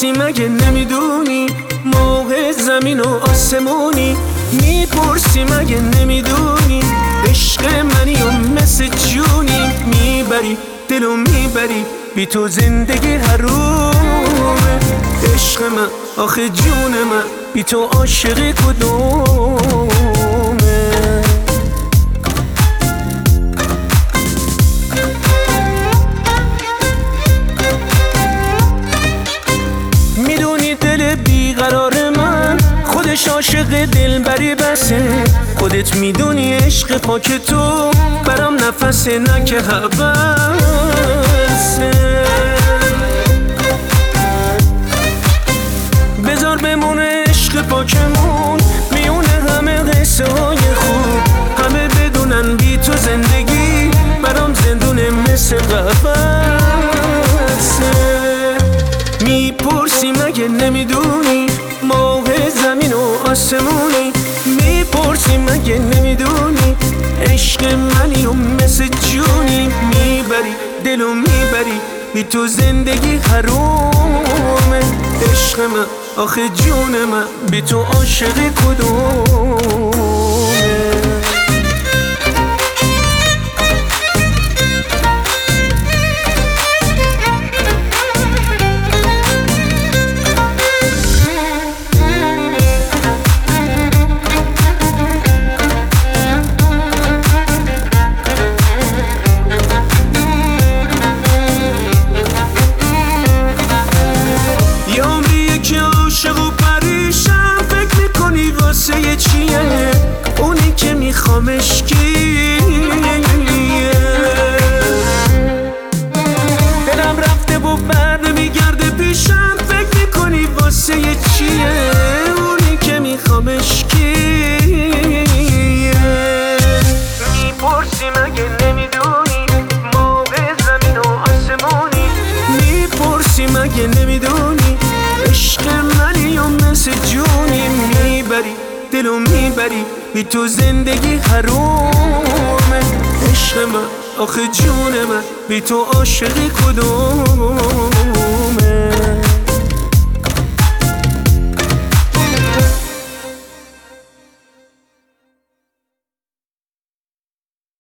میپرسی مگه نمیدونی موقع زمین و آسمونی؟ میپرسی مگه نمیدونی عشق منی و مثل جونی؟ میبری دلو میبری بی تو زندگی حرومه. عشق من آخه جون من بی تو عاشق کدومه؟ میدونی دل بیقرار من خودش عاشق دلبری بسه. خودت میدونی عشق پاک تو برام نفسه نه که حبسه. بذار بمونه عشق پاکمون میونه همه قصه های خوب. همه بدونن بی تو زندگی برام زندونه مثل قفسه. میپرسی مگه نمیدونی موقع زمین و آسمونی؟ میپرسی مگه نمیدونی عشق منی و مثل جونی؟ میبری دلو میبری بی تو زندگی حرومه. عشق من آخه جون من بی تو عاشق کدومه؟ چیه اونی که میخوامش کیه؟ دلم رفته و بر نمیگرده پیشم فکر میکنی واسه چیه اونی که میخوامش کیه؟ میپرسی مگه نمیدونی موقع زمین و آسمونی؟ میپرسی مگه نمیدونی عشق منی و مثل جونی؟ میبری دلو میبری بی تو زندگی حرومه. عشق من آخه جون من بی تو عاشق کدوم؟